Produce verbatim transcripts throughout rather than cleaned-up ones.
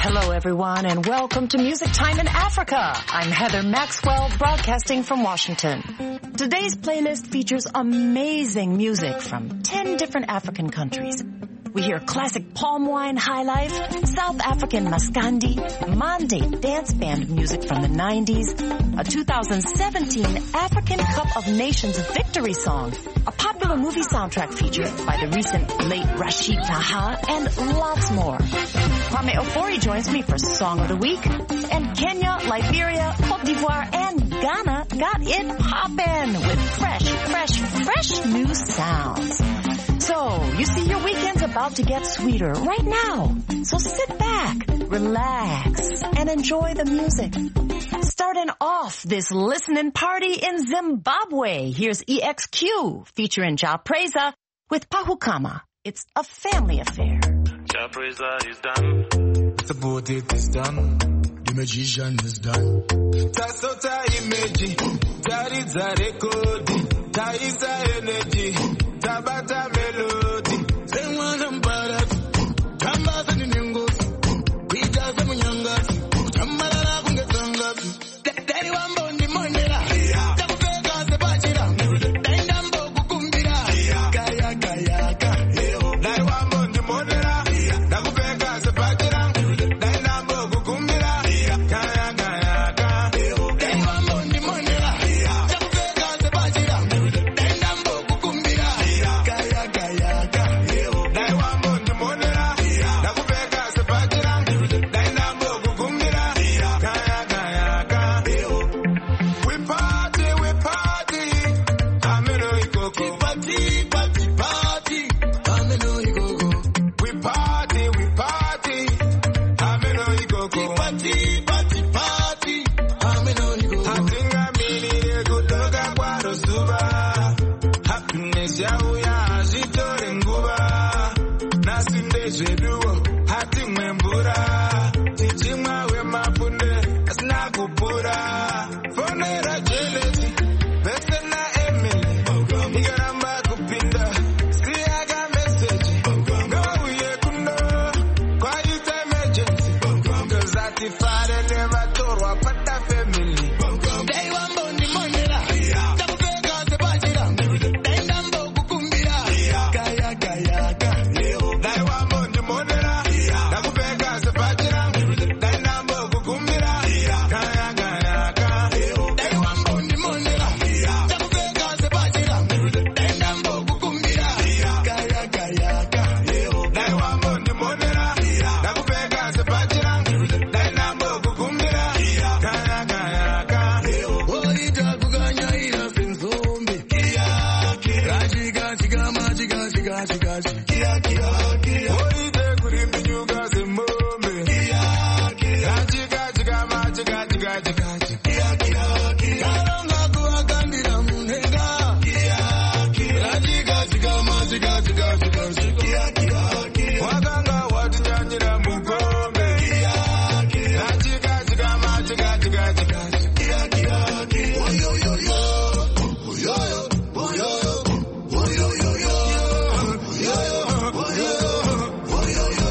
Hello, everyone, and welcome to Music Time in Africa. I'm Heather Maxwell, broadcasting from Washington. Today's playlist features amazing music from ten different African countries. We hear classic palm wine high life, South African Maskandi, Mande dance band music from the nineties, a two thousand seventeen African Cup of Nations victory song, a popular movie soundtrack featured by the recent late Rashid Taha, and lots more. Kwame Ofori joins me for Song of the Week, and Kenya, Liberia, Cote d'Ivoire, and Ghana got it poppin' with fresh, fresh, fresh new sounds. So, you see, your weekend's about to get sweeter right now. So sit back, relax, and enjoy the music. Starting off this listening party in Zimbabwe, here's E X Q featuring Ja Preza with Pahukama. It's a family affair. Ja Preza is done. The poet is done. The magician is done. Tasota imeji, taridza rekodi, taisa energy, tabata melody. Semwana mbarati, tambaza ni nengosi, kuitaza munyangasi, kutambalala kungesangasi. Daddy wambo ndi monera, takupeka sepachira, daindambo kukumbira, kaya kaya kaya. Daddy wambo ndi monera, takupeka sepachira, daindambo kukumbira, kaya kaya kaya. Daddy wambo ndi monera, takupeka sepachira, daindambo kukumbira, kaya kaya kaya. Daddy wambo ndi monera, takupeka sepachira, daindambo kukumbira, kaya kaya kaya. We party, we party, ameno ikoko. Party, party, party, ameno ikoko. We party, we party, ameno ikoko. Party, party, party, ameno ikoko. Hatinga mini kutoka kwa rosuba, happiness yauya azitore nguba, nasinde jeduo, hatimwe mbura, tichimwa we mapunde, asina kupura, fonera jelezi, besena emili, igaramba kupinda, siaga message, go ye kundo, kwa ita emergency, cause atifare never torwa pata family. Day wambo ni monera, takupeka sepachira, daindambo kukumbira, kaya kaya kaya. Day wambo ni monera, takupeka sepachira, daindambo kukumbira, kaya kaya kaya. Day wambo ni monera, takupeka sepachira, daindambo kukumbira, kaya kaya kaya. Day wambo ni monera, takupeka sepachira, daindambo kukumbira, kaya kaya kaya. Oita kuganya ira senzombe, gachi gachi gama chiga chiga chiga chiga. Oita kurimbi nyuga sembombe, gachi gachi gama chiga chiga chiga. Karonga kuagandira munega, gachi gachi gama chiga chiga chiga. Waganga watinyanyira mugombe, gachi gachi gama chiga chiga chiga. Oyo yo yo, oyo yo, oyo yo, oyo yo yo, oyo yo, oyo yo, oyo yo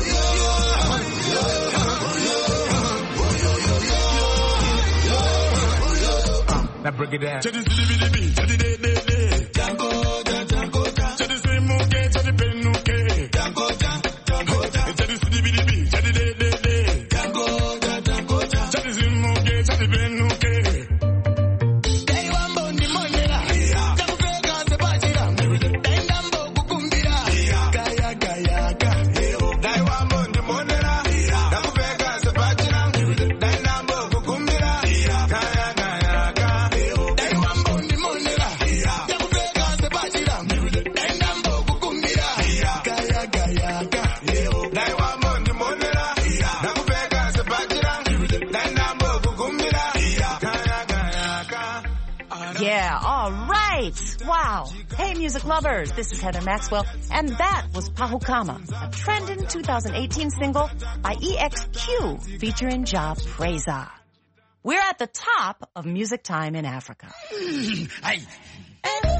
yo. Now break it down. To the city, the beat, to the day, day, day. Jango, jango, jango. To the same muke, to the penuke. Jango, jango, jango. To the city, the beat, to the day, day, day. Jango, jango, jango. To the same muke, to the penuke. Day wambo ni monera, takupeka sepachira, daindambo kukumbira, kaya kaya kaya. Day wambo ni monera, takupeka sepachira, daindambo kukumbira, kaya kaya kaya. Day wambo ni monera, takupeka sepachira, daindambo kukumbira, kaya kaya kaya. Day wambo ni monera, takupeka sepachira, daindambo kukumbira, kaya kaya kaya. Yeah, all right. Wow. Hey, music lovers, this is Heather Maxwell, and that was Pahukama, a trending two thousand eighteen single by E X Q featuring Ja Preza. We're at the top of Music Time in Africa.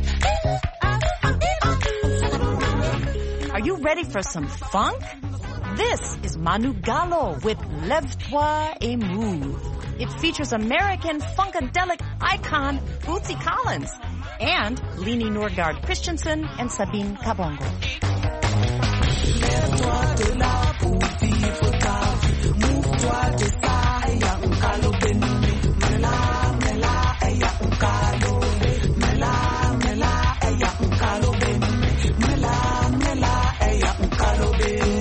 Are you ready for some funk? This is Manu Galo with Lève-toi et move. It features American funkadelic icon Bootsy Collins and Leni Nordgaard Christensen and Sabine Kabongo. Lève-toi de là pour vivre ta vie. Move-toi de ça, ya un calo béni. Mela, mela, ya un calo. Mela, mela, ya un calo béni. Mela, mela, ya un calo béni.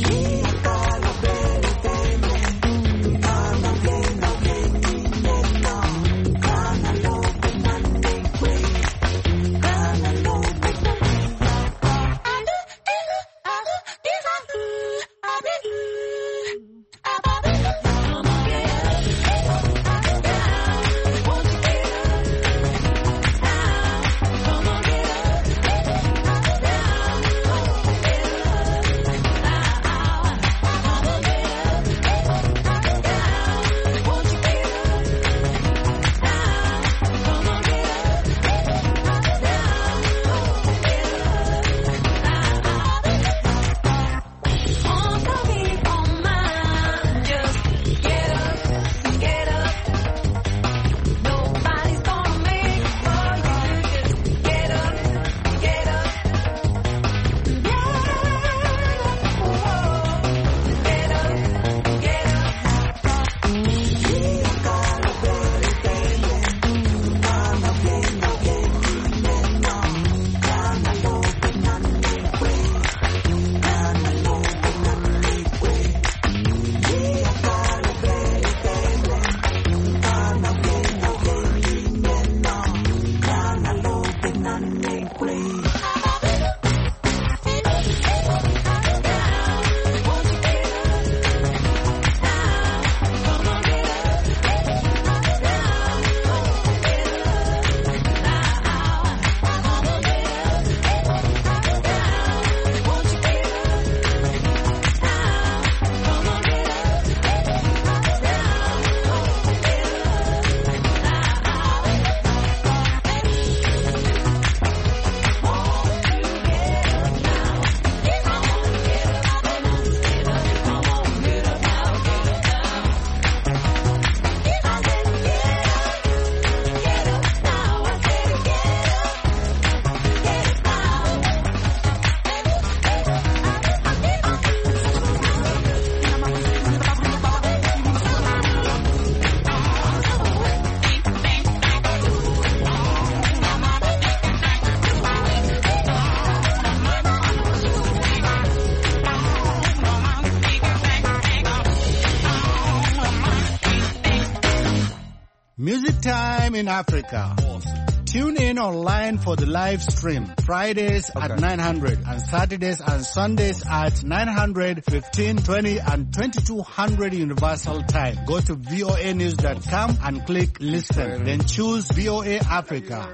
Music Time in Africa. Tune in online for the live stream. Fridays okay. at nine hundred and Saturdays and Sundays at nine hundred, fifteen, twenty and twenty-two hundred Universal Time. Go to V O A news dot com and click listen. Then choose V O A Africa.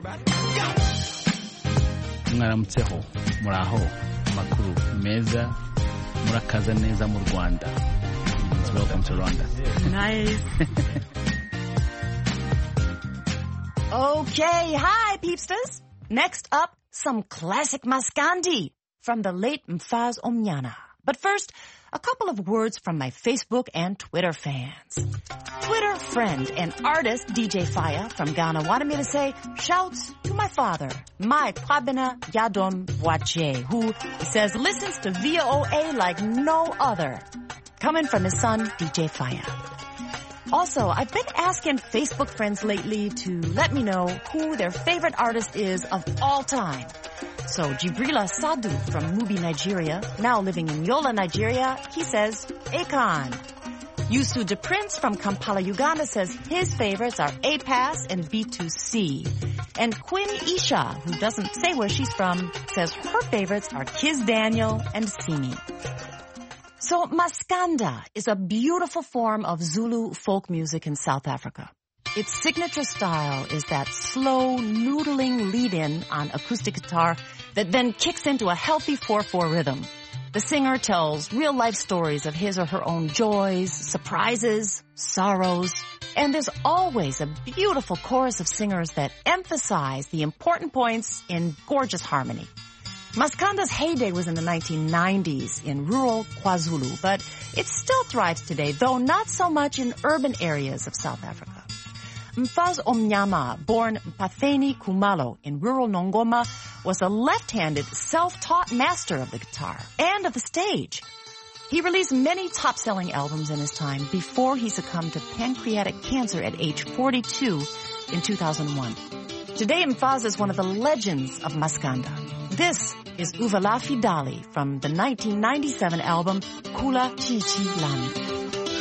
Mwaramutseho, muraho, makuru, meza, murakaza neza mu Rwanda. Welcome to Rwanda. Nice. Okay, hi peepsters. Next up, some classic Maskandi from the late Mfaz Omnyana. But first, a couple of words from my Facebook and Twitter fans. Twitter friend and artist D J Faya from Ghana wanted me to say shouts to my father, my Kwabena Yadom Boache, who says listens to V O A like no other. Coming from his son, D J Faya. Also, I've been asking Facebook friends lately to let me know who their favorite artist is of all time. So Jibrila Sadu from Mubi, Nigeria, now living in Yola, Nigeria, he says Akon. Yusu De Prince from Kampala, Uganda says his favorites are A-Pass and B two C. And Quinn Isha, who doesn't say where she's from, says her favorites are Kiz Daniel and Simi. So Maskanda is a beautiful form of Zulu folk music in South Africa. Its signature style is that slow, noodling lead-in on acoustic guitar that then kicks into a healthy four four rhythm. The singer tells real-life stories of his or her own joys, surprises, sorrows, and there's always a beautiful chorus of singers that emphasize the important points in gorgeous harmony. Maskanda's heyday was in the nineteen nineties in rural KwaZulu, but it still thrives today, though not so much in urban areas of South Africa. Mfaz Omnyama, born Patheni Kumalo in rural Nongoma, was a left-handed, self-taught master of the guitar and of the stage. He released many top-selling albums in his time before he succumbed to pancreatic cancer at age forty-two in two thousand one. Today, Mfaz is one of the legends of Maskanda. This is Uvalafi Dali from the nineteen ninety-seven album Kula Chichi Lami.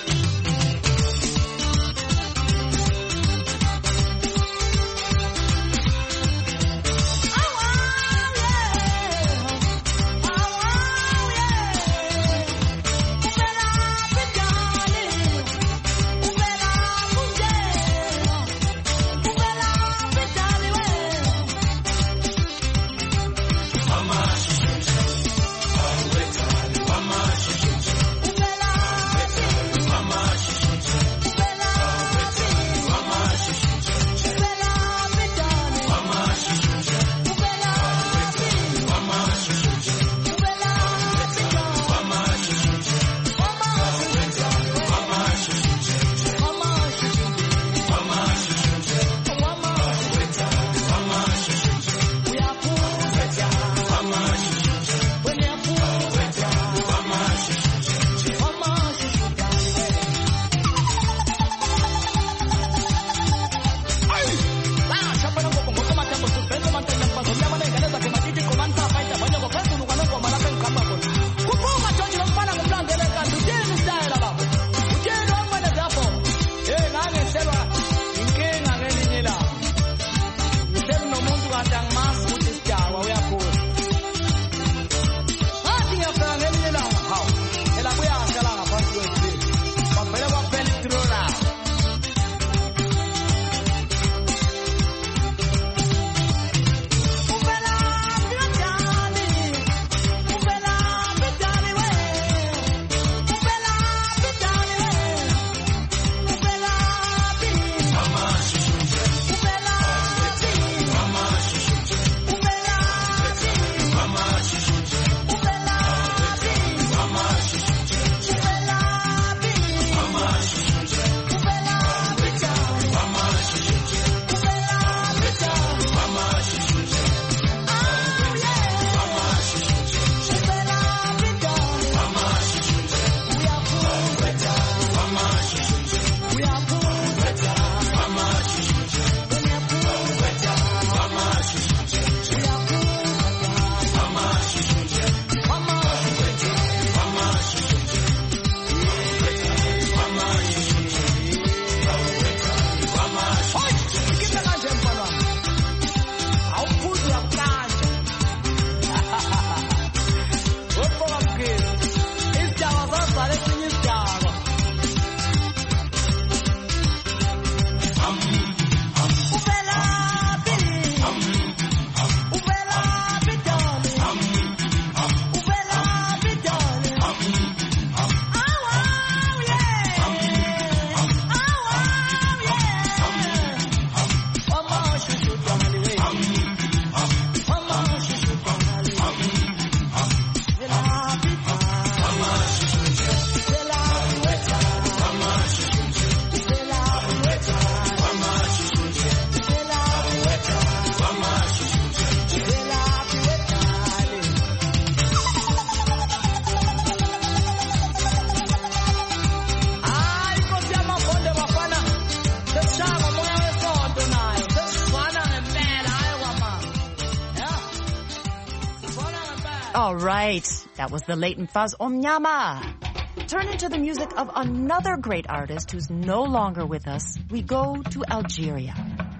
All right, that was the late Mfaz Omnyama. Turning to the music of another great artist who's no longer with us, we go to Algeria.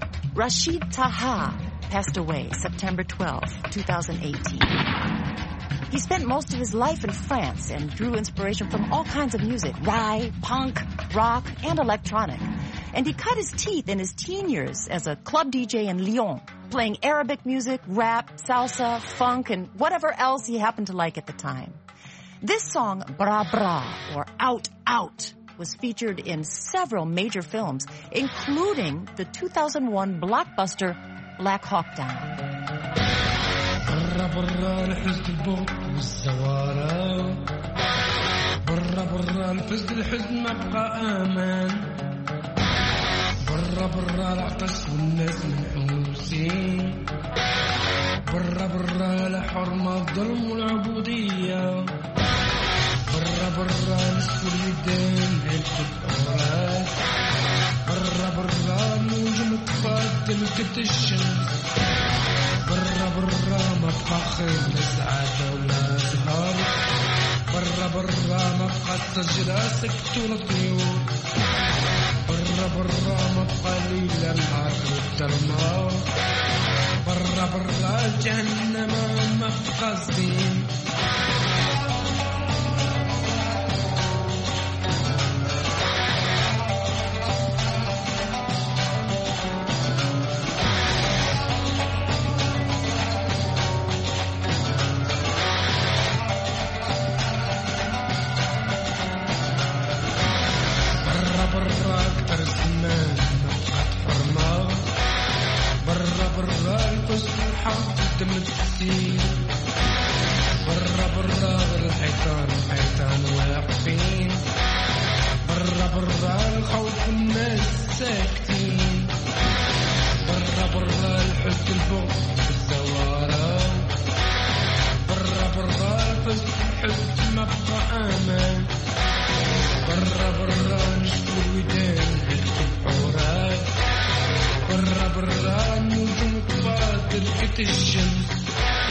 Rachid Taha passed away September twelfth, twenty eighteen. He spent most of his life in France and drew inspiration from all kinds of music, rye, punk, rock, and electronic. And he cut his teeth in his teen years as a club D J in Lyon, playing Arabic music, rap, salsa, funk, and whatever else he happened to like at the time. This song, Bra Bra, or Out Out, was featured in several major films, including the two thousand one blockbuster Black Hawk Down. برا برا الحزن البغض والزوارة برا برا الفزد الحزن ما بقى امان برا برا العطش والناس منحوسين برا برا الحرمة الظلم والعبودية برا برا نسكو اليدين هلك الأوراق برا برا نجم تفضل كت الشمس برا برا ما بقى خير لا سعادة ولا زهر برا برا ما بقى الشجرة سكتوا الطيور برا برا ما بقى ليلة النهار والظلمة برا برا جهنم ما بقى زين برا برا الحيطان حيطان واقفين برا برا الخوف الناس ساكتين برا برا الحزن البغض والزوارة برا برا الفزد الحزن ما بقى امان برا برا نشكو الودان هلك الحورات برا برا النجوم تفاضل كت الشمس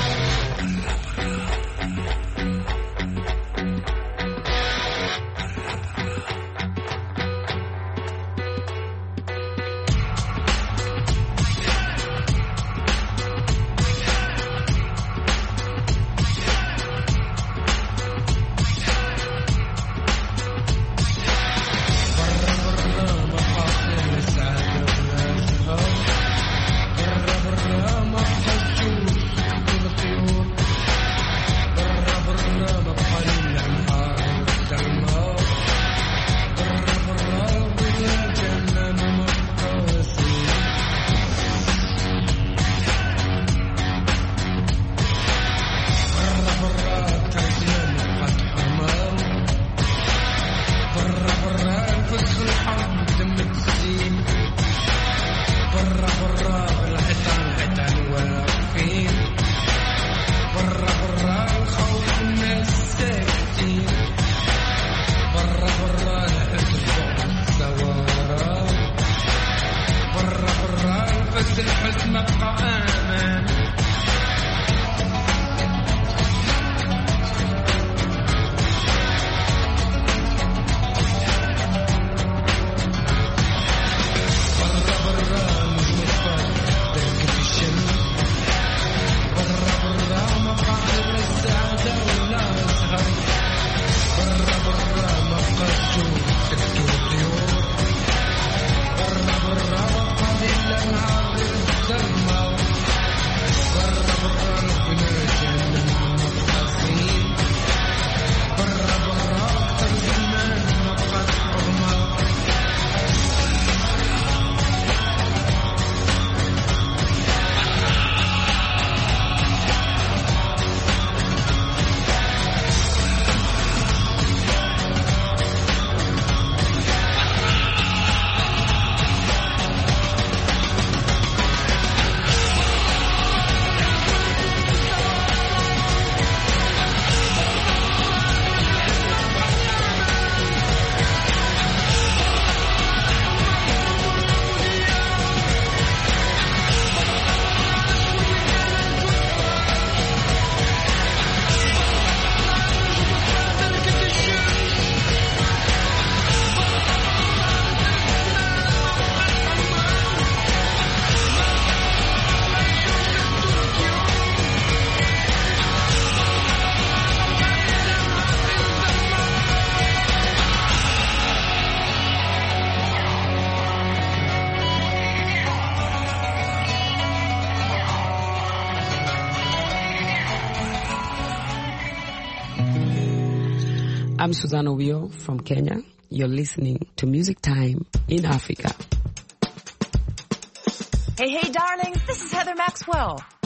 I'm Susanna Wio from Kenya. You're listening to Music Time in Africa. Hey, hey, darling, this is Heather Maxwell.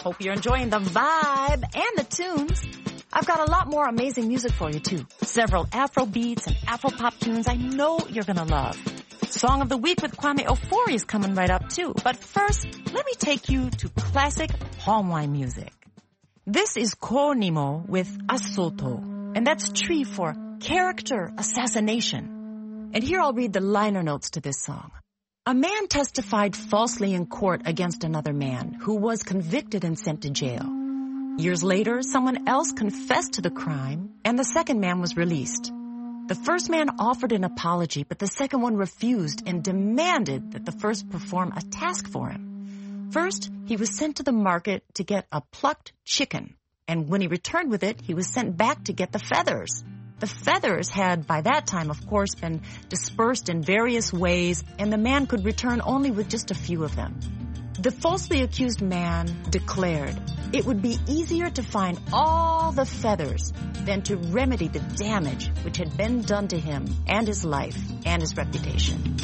Hope you're enjoying the vibe and the tunes. I've got a lot more amazing music for you too. Several Afro beats and Afro pop tunes I know you're gonna love. Song of the Week with Kwame Ofori is coming right up too. But first, let me take you to classic palm wine music. This is Konimo with Asoto, and that's tree for character assassination. And here I'll read the liner notes to this song. A man testified falsely in court against another man who was convicted and sent to jail. Years later, someone else confessed to the crime, and the second man was released. The first man offered an apology, but the second one refused and demanded that the first perform a task for him. First, he was sent to the market to get a plucked chicken, and when he returned with it, he was sent back to get the feathers. The feathers had, by that time, of course, been dispersed in various ways, and the man could return only with just a few of them. The falsely accused man declared it would be easier to find all the feathers than to remedy the damage which had been done to him and his life and his reputation.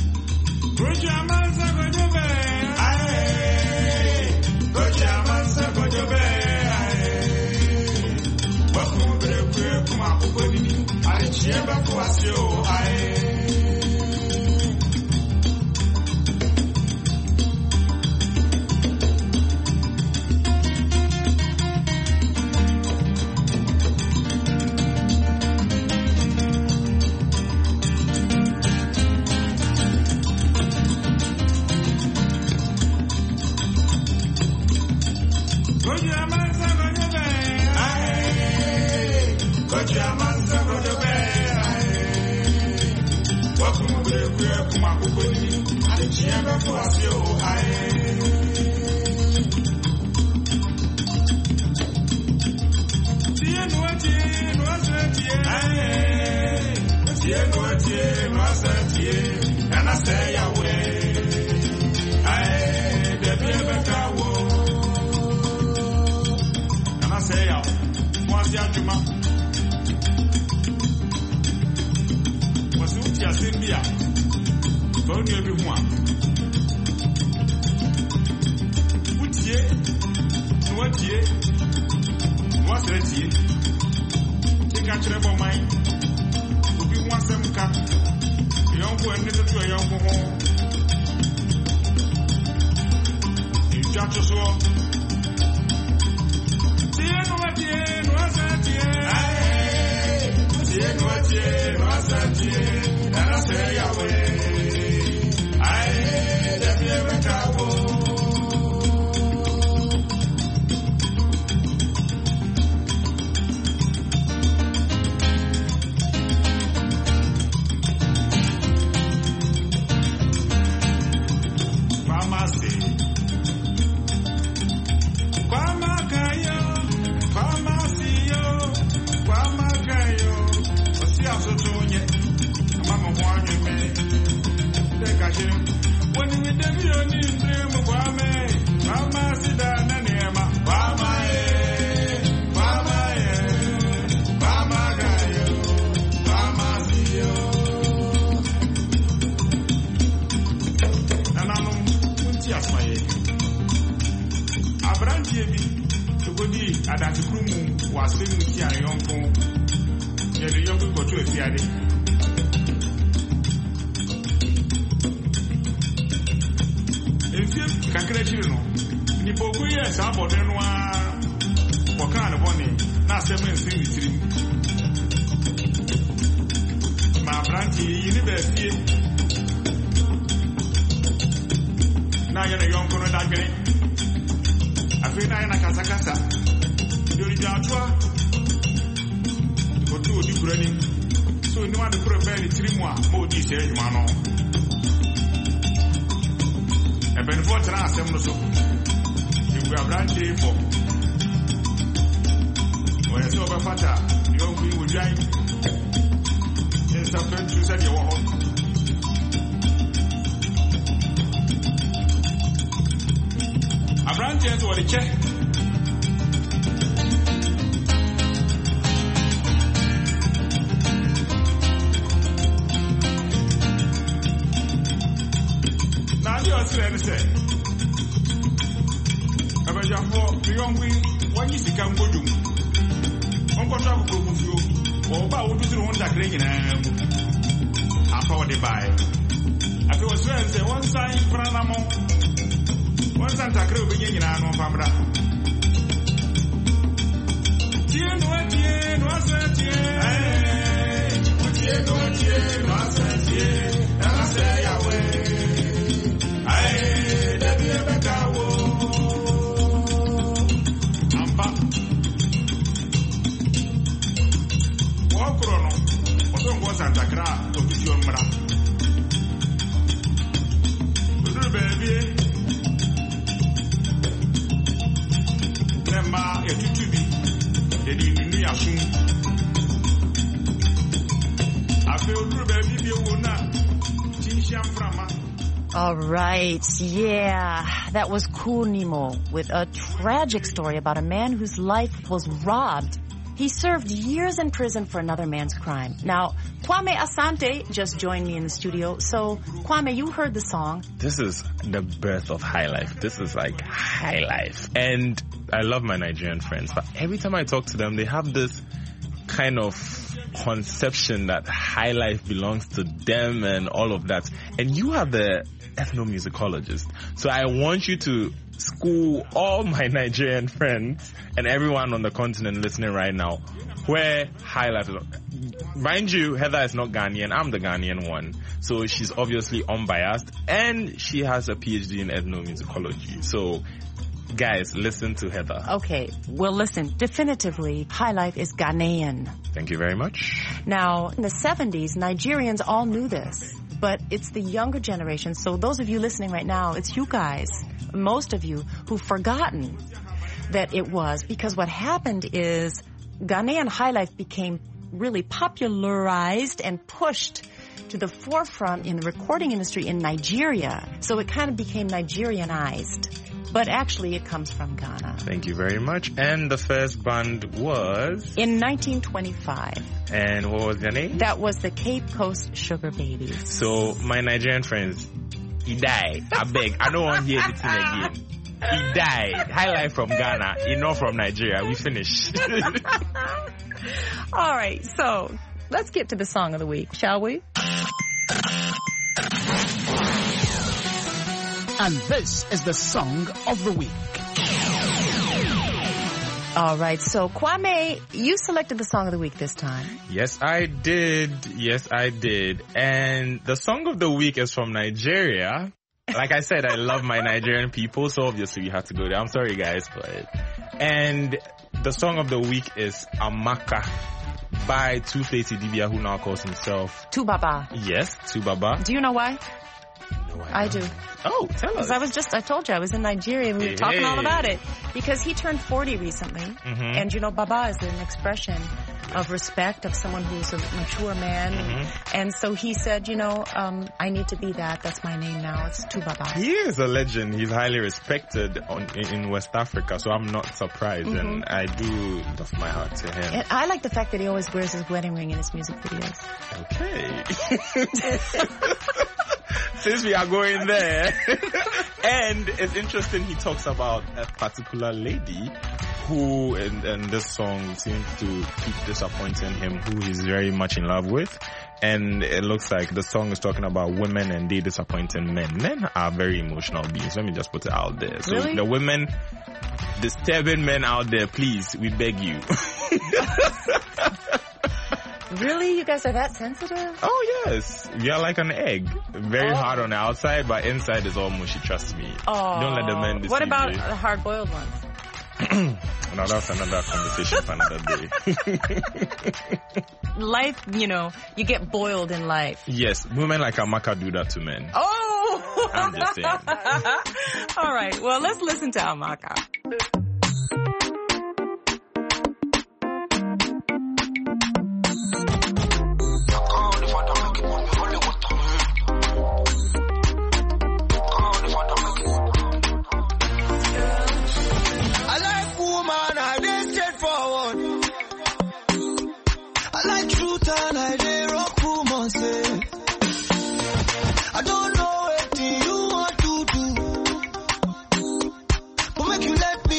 Abajambo, the young wing, when you see come go to Uncle Travel go with you, or about to the one that ring I power the buy. I feel say one sign for an amount. One Santa Cruz beginning in our Pamra. Tien, what tien, what's that tien? What tien, what tien, what's that tien? And I say away. Aye, there be a better war. I'm back. Walk on. What don't go Santa Cruz to give you a mra. Little baby. Remember, you're too to be. They didn't know your soon. I feel little baby, you will not. All right, yeah, that was Kool Nemo with a tragic story about a man whose life was robbed. He served years in prison for another man's crime. Now, Kwame Asante just joined me in the studio. So, Kwame, you heard the song. This is the birth of high life. This is like high life. And I love my Nigerian friends, but every time I talk to them, they have this kind of conception that high life belongs to them and all of that. And you are the ethnomusicologist. So I want you to school all my Nigerian friends and everyone on the continent listening right now where high life is. Mind you, Heather is not Ghanaian. I'm the Ghanaian one. So she's obviously unbiased and she has a P H D in ethnomusicology. So guys, listen to Heather. Okay, well listen, definitively, high life is Ghanaian. Thank you very much. Now, in the seventies, Nigerians all knew this, but it's the younger generation. So those of you listening right now, it's you guys, most of you, who've forgotten that it was, because what happened is Ghanaian high life became really popularized and pushed to the forefront in the recording industry in Nigeria. So it kind of became Nigerianized. But actually, it comes from Ghana. Thank you very much. And the first band was? In nineteen twenty-five. And what was their name? That was the Cape Coast Sugar Babies. So, my Nigerian friends, he died. I beg. I don't want to hear anything again. He died. High life from Ghana, enough from Nigeria. We finished. All right, so let's get to the song of the week, shall we? And this is the song of the week. All right, so Kwame, you selected the song of the week this time. Yes, I did. Yes, I did. And the song of the week is from Nigeria. Like I said, I love my Nigerian people, so obviously we have to go there. I'm sorry, guys, but... And the song of the week is Amaka by Two-Face Idibia, who now calls himself... Tubaba. Yes, Tubaba. Do you know why? No, I, I do. Oh, tell us. Because I was just, I told you, I was in Nigeria and we were Hey, talking hey. all about it. Because he turned forty recently. Mm-hmm. And, you know, Baba is an expression of respect, of someone who's a mature man. Mm-hmm. And so he said, you know, um, I need to be that. That's my name now. It's Tubaba. He is a legend. He's highly respected on, in, in West Africa, so I'm not surprised. Mm-hmm. And I do doff my heart to him. And I like the fact that he always wears his wedding ring in his music videos. Okay. Since we are going there. And it's interesting, he talks about a particular lady who in, in this song seems to keep disappointing him, who he's very much in love with. And it looks like the song is talking about women and they disappointing men. Men are very emotional beings. Let me just put it out there. So Really? the women, disturbing men out there, please, we beg you. Really? You guys are that sensitive? Oh yes, we are like an egg, very Oh. hard on the outside, but inside is all mushy. Trust me. Oh. Don't let the men deceive What about you. the hard-boiled ones? Now that's another conversation for another day. Life, you know, you get boiled in life. Yes, women like Amaka do that to men. Oh! I'm just saying. All right, well, let's listen to Amaka. I like woman, I dey straightforward. I like truth and I dey rock woman say. I don't know what you want to do, but make you let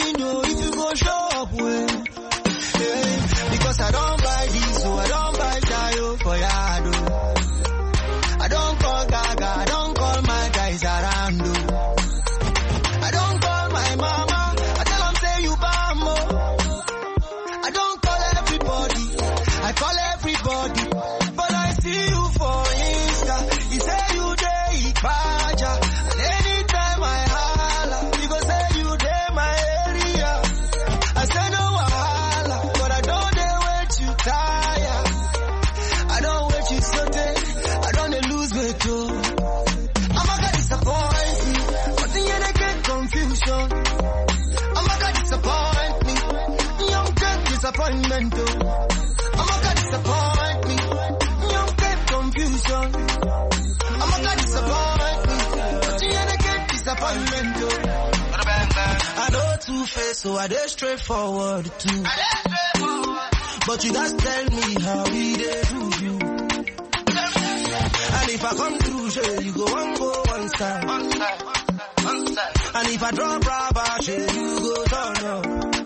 disappointment. I know two-face, so I dey straightforward too. But you just tell me how we dey do you. And if I come through, say you go one go one side. One side, one side. And if I drop rubber, say you go turn up.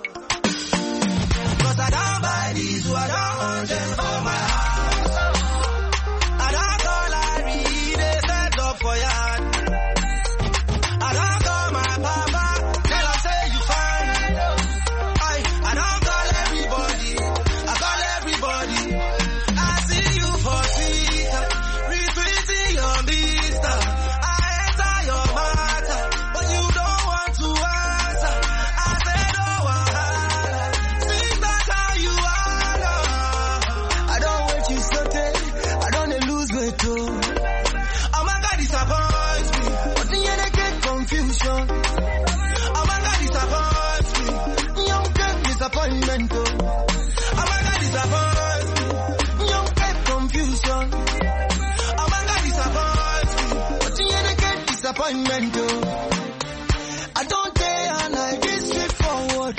Cause I don't buy these, so I don't want them for my house. I don't call Larry, they set up for yard. I don't call my papa, tell him say you fine. I, I don't call everybody, I call everybody. I see you for Twitter, retweeting your Insta. I enter your matter, but you don't want to answer. I say no wahala, seems that's how you are. I don't want you so dead, I don't lose weight too. Oh my God, disappoints me, but then you get confusion. Oh my God, disappoints me, young get disappointment too. Oh my God, disappoints me, young get confusion. Oh my God, disappoints me, but then you get disappointment too. I don't care and I get straightforward.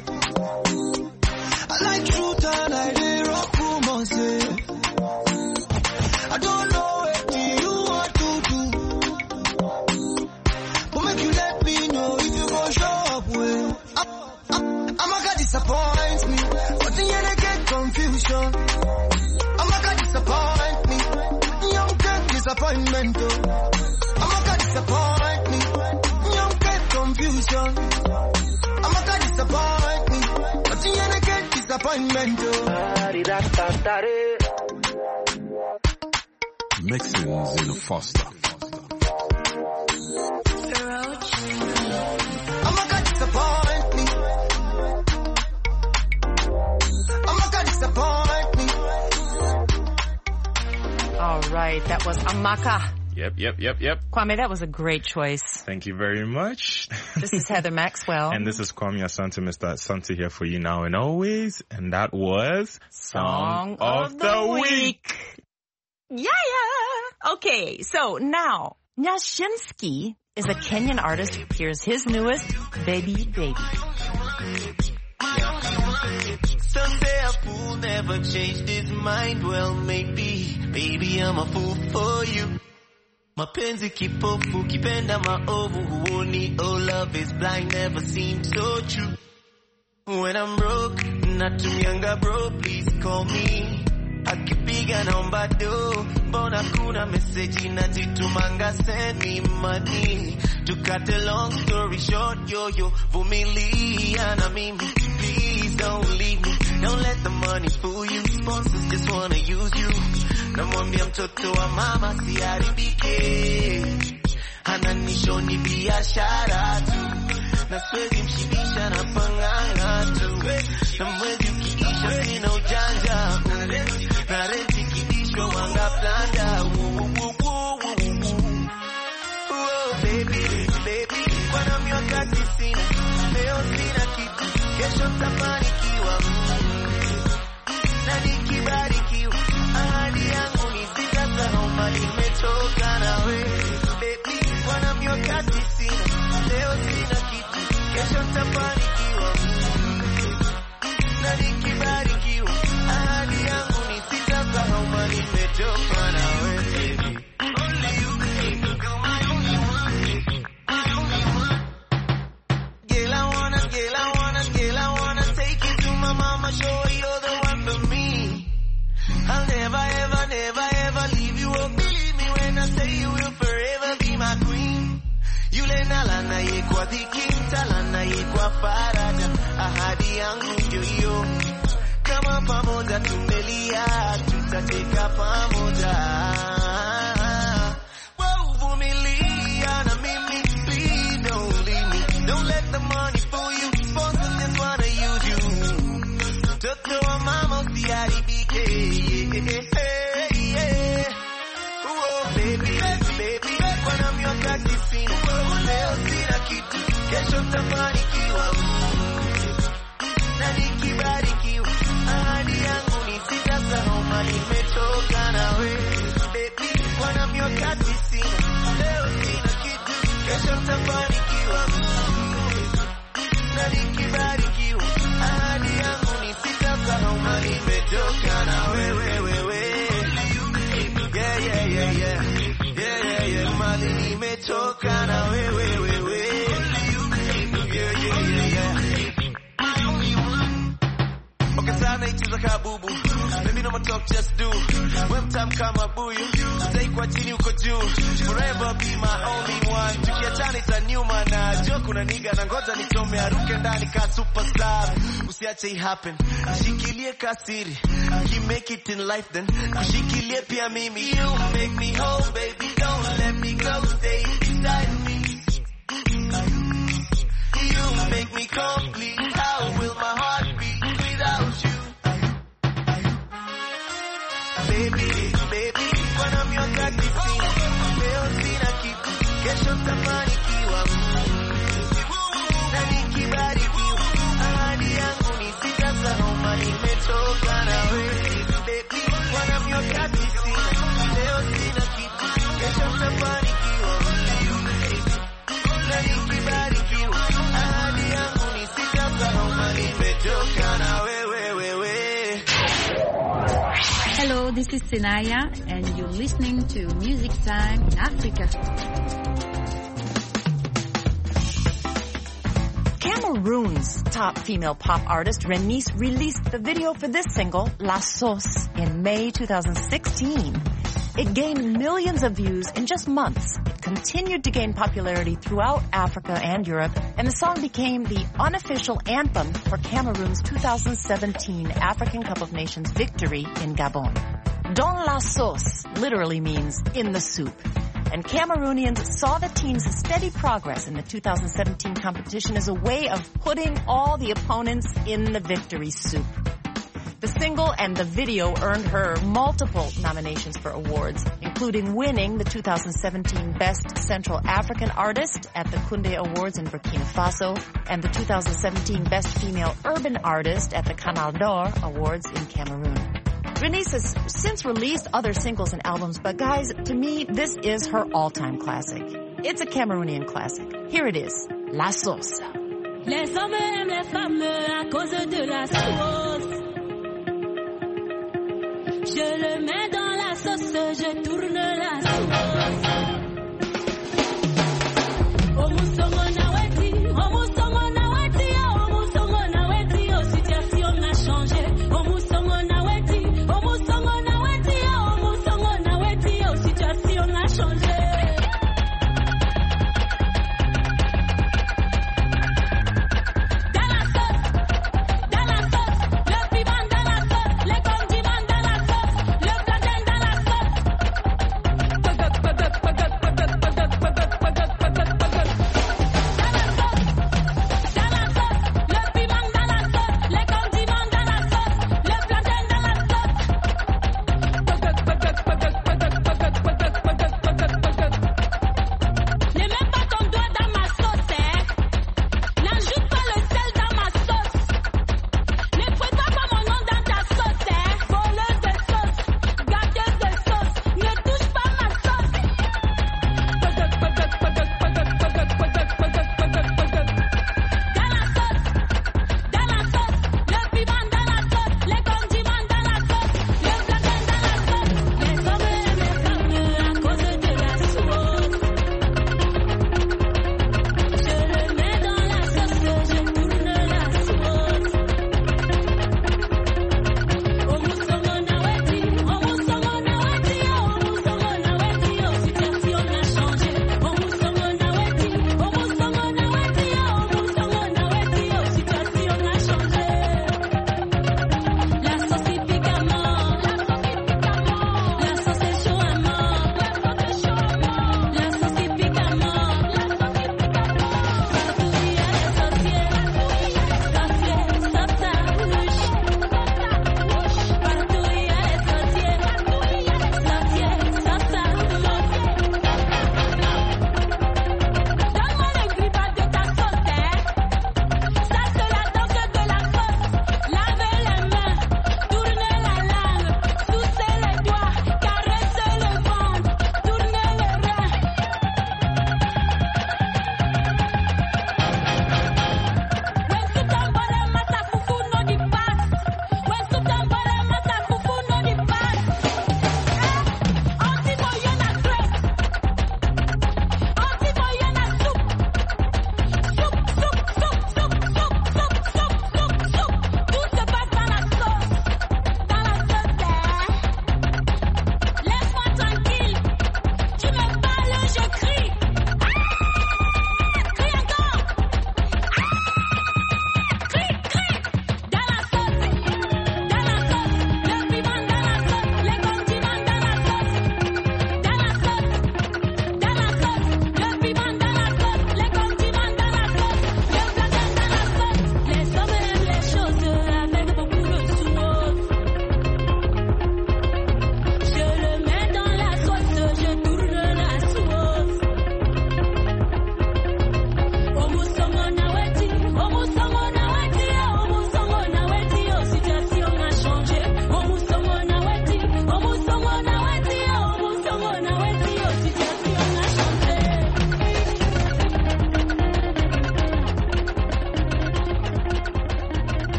I like truth and I dey rock rumors. eh. I don't know what you want to do, but make you let me know if you gon' show up well. I'm, I'm, I'm a God disappoint me, but then you get confusion. I'm a God disappoint me, young get disappointment too. I'm a God disappoint me, young get confusion. I'm a God disappoint me, but then you get disappointment too. Mixins in a Foster. I'm a God disappoint me. I'm a God disappoint me. All right, that was Amaka. Yep, yep, yep, yep. Kwame, that was a great choice. Thank you very much. This is Heather Maxwell. And this is Kwame Asante, Mister Asante here for you now and always. And that was Song of the Week. Yeah, yeah. Okay, so now, Nyashinsky is a Kenyan artist. Here's his newest, Baby Baby. Someday a fool never changed his mind. Well, maybe, maybe I'm a fool for you. Mapenzi kipofu, kipenda maovu, huoni, oh love is blind, never seemed so true. When I'm broke, natumianga bro, please call me. Akipiga naomba do, mbona kuna message najitumanga, send me money. To cut a long story short, yo yo, vumilia na mimi, please don't leave me. Don't let the money fool you, sponsors just wanna use you. Namwambia mtoto wa mama siharibike, ananishoni biashara tu, na siwezi mshibisha na panganga tu, na mwezi ukiisha sina ujanja, na renti kidisho wanga planda. Oh baby, baby, bwana miwakati sina, leo sina kitu, kesho mtafanikiwa, na nikibarikiwa, ahadi yangu ni sitasahau mali nimetoka nawe. Baby, bwana miwakati sina, leo sina kitu, kesho mtafanikiwa, na nikibarikiwa, ahadi yangu ni sitasahau mali nimetoka nawe. Baby, only you, baby, you're my only one, my only one. Girl, I wanna, girl, I wanna, girl, I wanna take you to my mama, show her you're the one for me. I'll never, ever, never, ever leave you. Oh, believe me when I say you will forever be my queen. Yule nalana ye kwa dhiki, mtalana ye kwa faraja. Ahadi yangu ndio hiyo, kama pamoja tumelia, tutateka pamoja. Wow, vumilia na mimi, please don't leave me. Don't let the money fool you, sponsors just wanna use you. Mtoto wa mama usiharibike, yeah, yeah. Oh baby, baby, bwana miwakati sina, leo sina kitu, kesho mtafanikiwa, na nikibarikiwa, ahadi yangu ni sitasahau mali nimetoka nawe. Baby, bwana miwakati sina, leo sina kitu, kesho mtafanikiwa. Na nikibarikiwa, ahadi yangu ni sitasahau mali nimetoka na wewe wewe. Yeah, yeah, yeah, yeah. Yeah, yeah, yeah. Mali nimetoka na wewe wewe. Yeah, yeah, yeah, yeah. Okay, sana ichiza kabubu. Let me know my talk, just do. When time come up, boo you. Stay kwa chini uko juu. Forever be my only one. Tukiachana itaniuma na joke kuna niga na ngoja nitome aruke ndani ka superstar. Usiache it happen. Shikilie kasiri. You make it in life then. Kushikilie pia mimi. You make me whole baby. Don't let me go. Stay beside me. You make me complete. How will my heart beat without you? Baby, baby, when I'm your kakisina, leo sina kitu, kesho mtafanikiwa. Na nikibarikiwa, ahadi yangu ni sitasahau mali nimetoka na wewe. Baby, when I'm your kakisina, leo sina kitu, kesho mtafanikiwa. Na nikibarikiwa, ahadi yangu ni sitasahau mali nimetoka na wewe wewe. Hello, this is Sinaya, and you're listening to Music Time in Africa. Cameroon's top female pop artist, Renice, released the video for this single, La Sauce, in May two thousand sixteen. It gained millions of views in just months. It continued to gain popularity throughout Africa and Europe, and the song became the unofficial anthem for Cameroon's two thousand seventeen African Cup of Nations victory in Gabon. Dans la sauce literally means in the soup. And Cameroonians saw the team's steady progress in the two thousand seventeen competition as a way of putting all the opponents in the victory soup. The single and the video earned her multiple nominations for awards, including winning the two thousand seventeen Best Central African Artist at the Koundé Awards in Burkina Faso and the two thousand seventeen Best Female Urban Artist at the Canal d'Or Awards in Cameroon. Renice has since released other singles and albums, but guys, to me, this is her all-time classic. It's a Cameroonian classic. Here it is, La Sauce. Les hommes aiment les femmes à cause de la sauce. Je le mets dans la sauce, je tourne la sauce. Oh mousongo na weti, oh mousongo na weti, oh mousongo na weti, oh situation a changé. Oh mousongo na weti, oh mousongo na weti, oh mousongo na weti, oh situation a changé. Dans la sauce, dans la sauce, le piment dans la sauce, les condiments dans la sauce. Le plat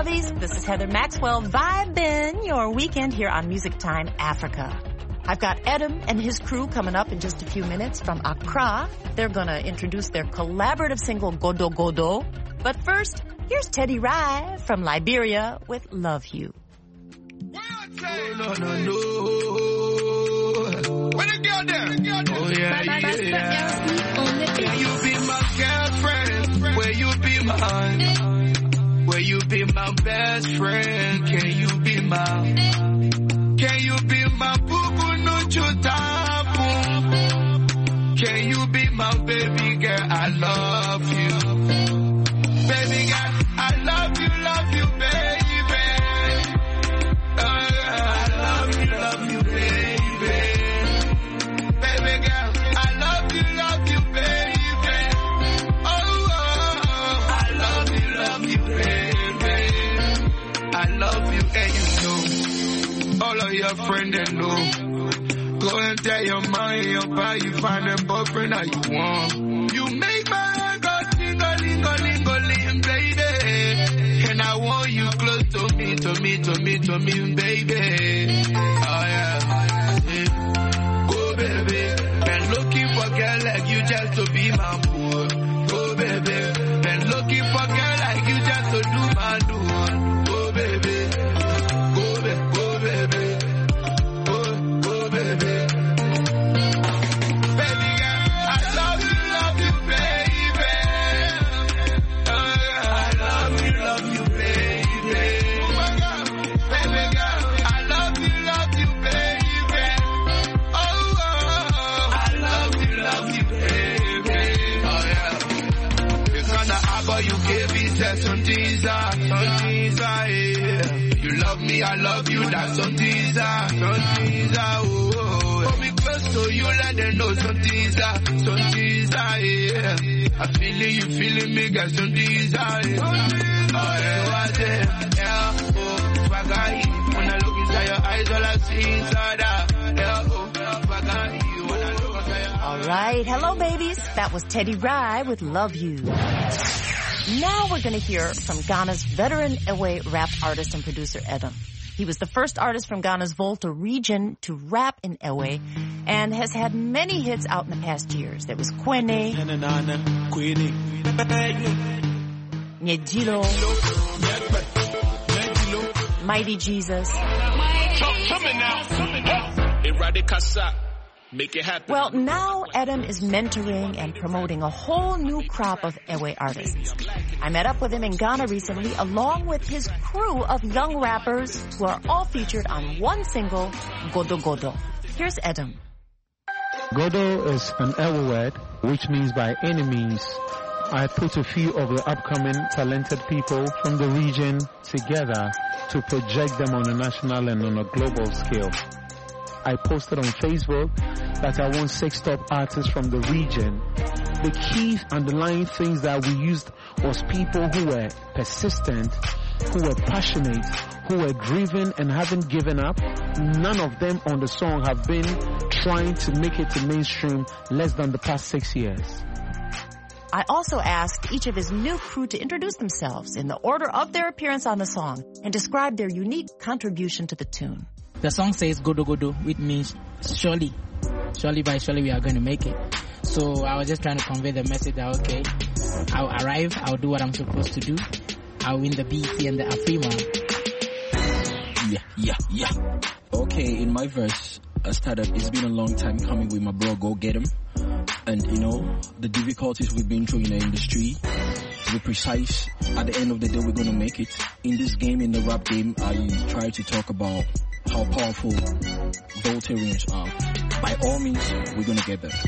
lovies. This is Heather Maxwell vibing your weekend here on Music Time Africa. I've got Edom and his crew coming up in just a few minutes from Accra. They're going to introduce their collaborative single, Godo Godo. But first, here's Teddy Rai from Liberia with Love You. No, no, no, no. Where the girl there? Oh, yeah, yeah, yeah. Can you be my girlfriend? Will you be mine? Will you be my best friend? Can you be my? Can you be my boo-boo no chutapu? Can you be my baby girl? I love you. Baby girl, I love you, love you, baby. All of your friends they know. Go and tell your mom, your pa, you find a boyfriend that you want. You make my heart go ting-a-ling-a-ling-a-ling, baby. And I want you close to me, to me, to me, to me, baby. Oh yeah. Go baby. Been looking for girl like you just to be my boy. Go baby. Been looking for girl like you just to do my do. Go baby. You love me, I love you, that's some teaser, some teaser, oh, oh. Put me close to you, let them know some teaser, some teaser, yeah. I feel it, you feeling me, got some teaser, yeah. Oh, yeah, what's it, yeah, oh, swaggy. When I look inside your eyes, all I see inside that, yeah, oh, swaggy. When I look inside your eyes. All right, hello babies. That was Teddy Rai with Love You. Now we're going to hear from Ghana's veteran Ewe rap artist and producer Edom. He was the first artist from Ghana's Volta region to rap in Ewe and has had many hits out in the past years. There was Kwene, Nyedilo, Mighty Jesus. Make it happen. Well, now Edom is mentoring and promoting a whole new crop of Ewe artists. I met up with him in Ghana recently along with his crew of young rappers who are all featured on one single, Godo Godo. Here's Edom. Godo is an Ewe word which means by any means. I put a few of the upcoming talented people from the region together to project them on a national and on a global scale. I posted on Facebook that I want six top artists from the region. The key underlying things that we used was people who were persistent, who were passionate, who were driven and haven't given up. None of them on the song have been trying to make it to mainstream less than the past six years. I also asked each of his new crew to introduce themselves in the order of their appearance on the song and describe their unique contribution to the tune. The song says Godo Godo, which means surely, surely by surely we are going to make it. So I was just trying to convey the message that, okay, I'll arrive, I'll do what I'm supposed to do, I'll win the B C and the Afrima. Yeah, yeah, yeah. Okay, in my verse, I started, it's been a long time coming with my bro, Go Get Him. And you know, the difficulties we've been through in the industry, to be precise, at the end of the day we're going to make it. In this game, in the rap game, I try to talk about how powerful Voltarians are. By all means, we're going to get there.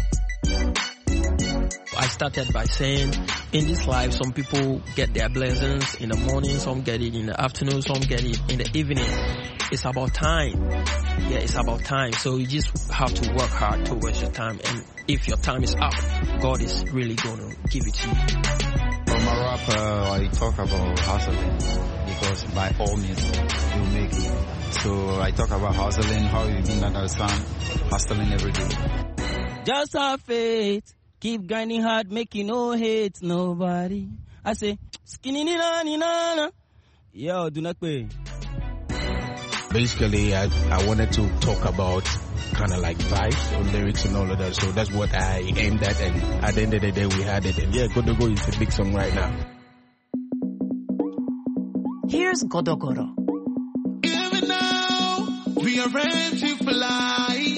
I started by saying, in this life, some people get their blessings in the morning, some get it in the afternoon, some get it in the evening. It's about time. Yeah, it's about time. So you just have to work hard towards your time. And if your time is up, God is really going to give it to you. From a rapper, I talk about hustling. Because by all means, you make it. So I talk about hustling, how you been under the sun, hustling every day. Just have faith. Keep grinding hard, make you no hate nobody. I say, skinny ni na ni na na. Yo, do not pay. Basically, I, I wanted to talk about kind of like vibes or lyrics and all of that. So that's what I aimed at. And at the end of the day, we had it. And yeah, Godo Godo is a big song right now. Here's Godo Godo. Even now, we are ready to fly.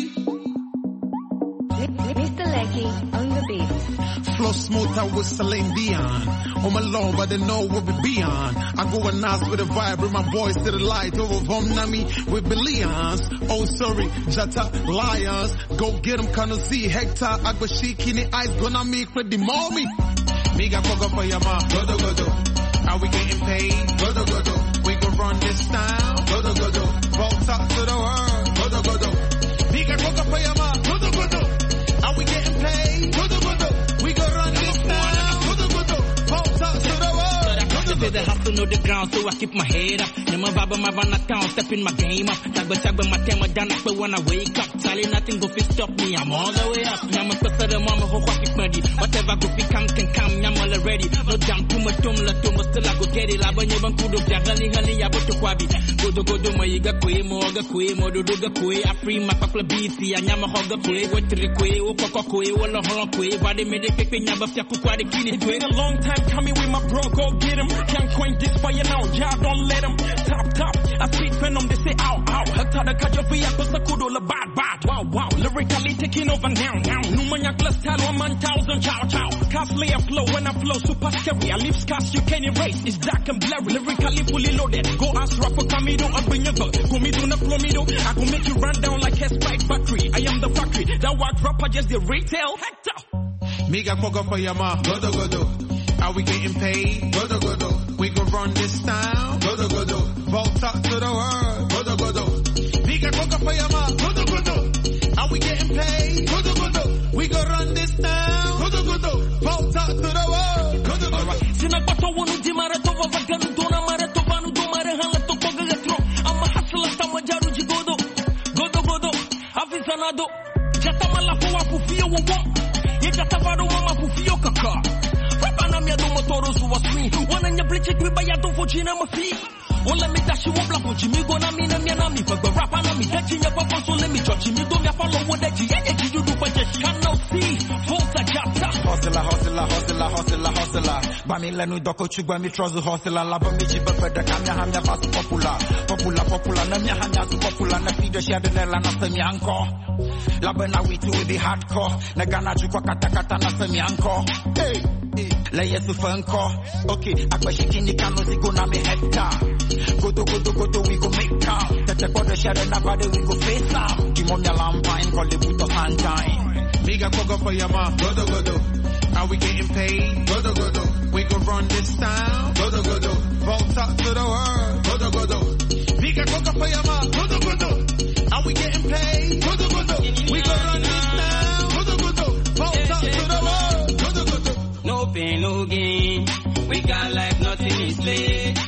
Mister Lecky on the beat. Flow smooth out with Celine Dion. Home alone, but they know what we beyond. I go and ask with a vibe, bring my voice to the light. Over from Nami with billions. Oh, sorry, Jata Lions. Go get them, Colonel Z, Hector, Agbashi, Kini, Ice, gonna make for the mommy. Miga Koga for your ma, Godo Godo. Are we getting paid? Godo Godo. We gon' run this town. Godo Godo. Vault up to the world. Godo Godo. Miga Koga for your ma, Godo Godo. Are we getting paid? Godo Godo. We gon' run this town. Godo Godo. Vault up to the world. They the hustle know the ground, so I keep my head up. Never baba my van account, stepping my game up. Tagba tagba my tema down, but when I wake up, Charlie nothing go fi stop me. I'm all the way up. Nyama kasa the mama ho kwaki muddy. Whatever go fi come can come, nyama already. No jam too much tum la tum, still I go get it. Laba nyeban kudo jagali hali ya boto kwabi. Godo godo ma yiga kwe mo ga kwe mo do do ga kwe. I free my pakla beaty, a nyama ho ga kwe. What tri kwe, o koko kwe, wala ho kwe. Bade me de pepe nyaba fya kukwa de kini. It's been a long time coming with my bro, go get him. Can't quench this fire now, y'all don't let them. Top, top, I speak venom, they say ow, ow. Hata da kajo via kosa kudo la bad, bad. Wow, wow, lyrically taking over now, now. Numanya glass talo, one man thousand, chow, chow. Costly a flow, when I flow, super scary. I leave scars you can't erase, it's dark and blurry. Lyrically fully loaded, go ask rapper, Kamido, I'll bring your book. Go me do na flow me do, I go make you run down like a spike battery. I am the factory, that work rapper just the retail. Hector. Miga Koga for your ma, Godo Godo. Are we getting paid? Godo Godo. We gon' run this town. Godo Godo. Vault up to the world. Godo Godo. Miga Koga for your ma, Godo Godo. Are we getting paid? Godo Godo. We gon' run this town. Godo Godo. Vault up to the world. Godo Godo. Sina bato wonu di marato vavaganu dona marato vanu do mare hala to koga gatro. I'm a hustler sama jaru ji godo. Godo Godo. Aficionado. Jata malafu wa pufio wo wo. Ye jata vado mama pufio kaka. Rapana mi ado motoro zuwa swing. Wana nya bleach it wiba ya do foji na mafi. Wala mi dashi wabla foji mi go na mi na mi na mi. But rapana mi dachi nya papa so let me judge me. Do me follow what that ye ye you do for just cannot see. Volta jata. Hustler, hustler, hustler, hustler, hustler. Bami lenu doko chugwa mi trozu hustler. Laba mi chiba feda kamya hamya basu popular. Popular, popular, na mi hamya su popular. Na fido shade lela na semi anko. Laba na witu with the hardcore. Na gana chukwa kata kata na semi anko. Hey. Leye su funko. Okay, akbashikini kano zigo na me hector. Godo godo godo we go make count. Tete kodo share na body we go face out. Dimomya lampine call the boot of sunshine. Miga Koga for your ma, Godo Godo. Are we getting paid? Godo Godo. We gon' run this town. Godo Godo. Vault up to the world. Godo Godo. Miga Koga for your ma, Godo Godo. Are we getting paid? Godo Godo. We gon' run this town. Godo Godo. Vault up to the world. Godo Godo. No pain, no gain. We got life, nothing is late.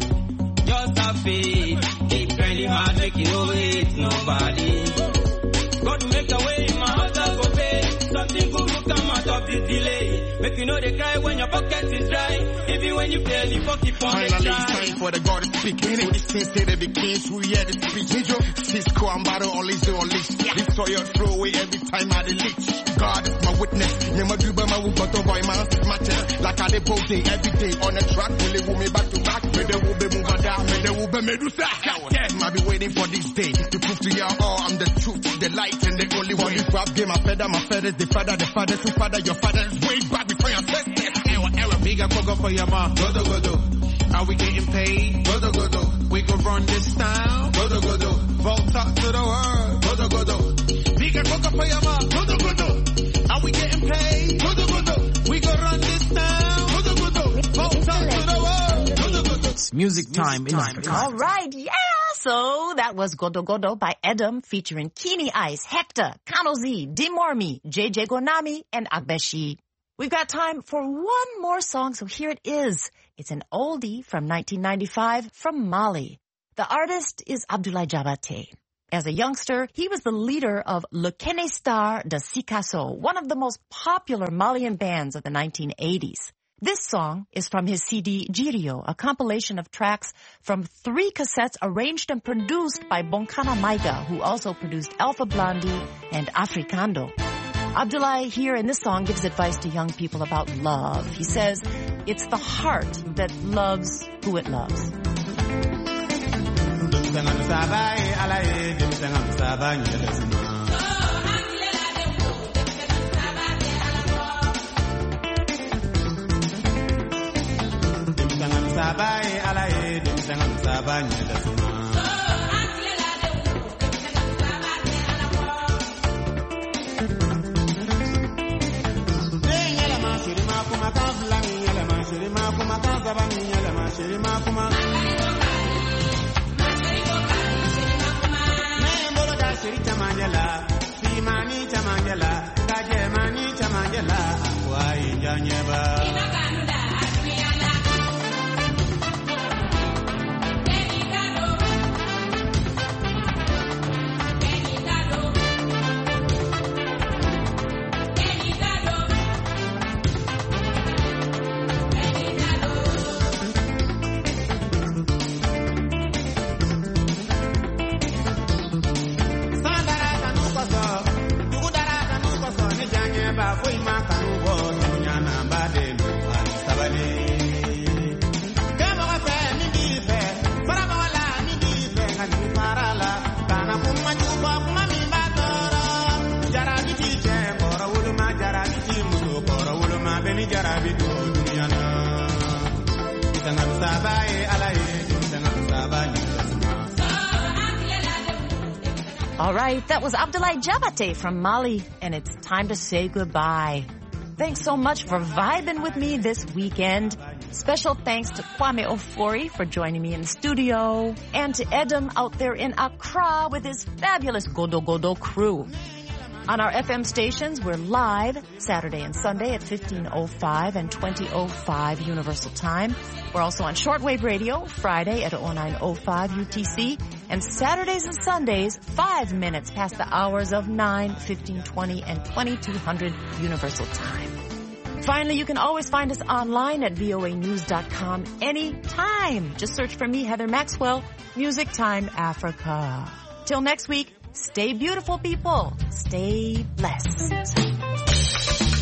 Just have faith. Keep grinding hard, making no hate nobody. God make a way, my heart will go pay. Something good will come out of this delay. Make you know they cry when your pocket is dry. Even when you fail, you fuck it on the Finally, try. it's time for the God to speak. So this thing say they be kings who hear the speech. Cisco and Battle always do unleash. This soil throw away every time I delete. God is my witness. Never do by my wood, but over my matter. Like I did both day, every day on the track. Will it me back to back? May they will be moving down. May they will be Medusa. I be waiting for this day to prove to y'all all I'm the truth, the light, and the only one. This rap game, I feather, my feathers, the father, the father, who father, your father is way back before your ancestors. Error, error, Miga Koga for your ma, Godo Godo. Are we getting paid? Godo Godo. We gon' run this town. Godo Godo. Vault up to the world. Godo Godo. Miga Koga for your ma, Godo Godo. Are we getting paid? Godo Godo. We gon' run this town. Godo Godo. Vault up to the world. Godo Godo. It's music time in Africa. All right, yeah. So that was Godo Godo by Edom featuring Kini Ice, Hector, Kano Z, Dimormi, J J Gonami, and Agbeshi. We've got time for one more song, so here it is. It's an oldie from nineteen ninety-five from Mali. The artist is Abdoulaye Jabate. As a youngster, he was the leader of Le Kene Star de Sikasso, one of the most popular Malian bands of the nineteen eighties. This song is from his C D Jirio, a compilation of tracks from three cassettes arranged and produced by Bonkana Maiga, who also produced Alpha Blondy and Africando. Abdullah here in this song gives advice to young people about love. He says, it's the heart that loves who it loves. All right, that was Abdoulaye Jabate from Mali, and it's time to say goodbye. Thanks so much for vibing with me this weekend. Special thanks to Kwame Ofori for joining me in the studio, and to Edem out there in Accra with his fabulous Godo Godo crew. On our F M stations, we're live Saturday and Sunday at fifteen oh five and twenty oh five Universal Time. We're also on shortwave radio Friday at oh nine oh five U T C, and Saturdays and Sundays five minutes past the hours of nine, fifteen twenty, and twenty-two hundred Universal Time. Finally, you can always find us online at V O A news dot com anytime. Just search for me, Heather Maxwell, Music Time Africa. Till next week, stay beautiful, people. Stay blessed.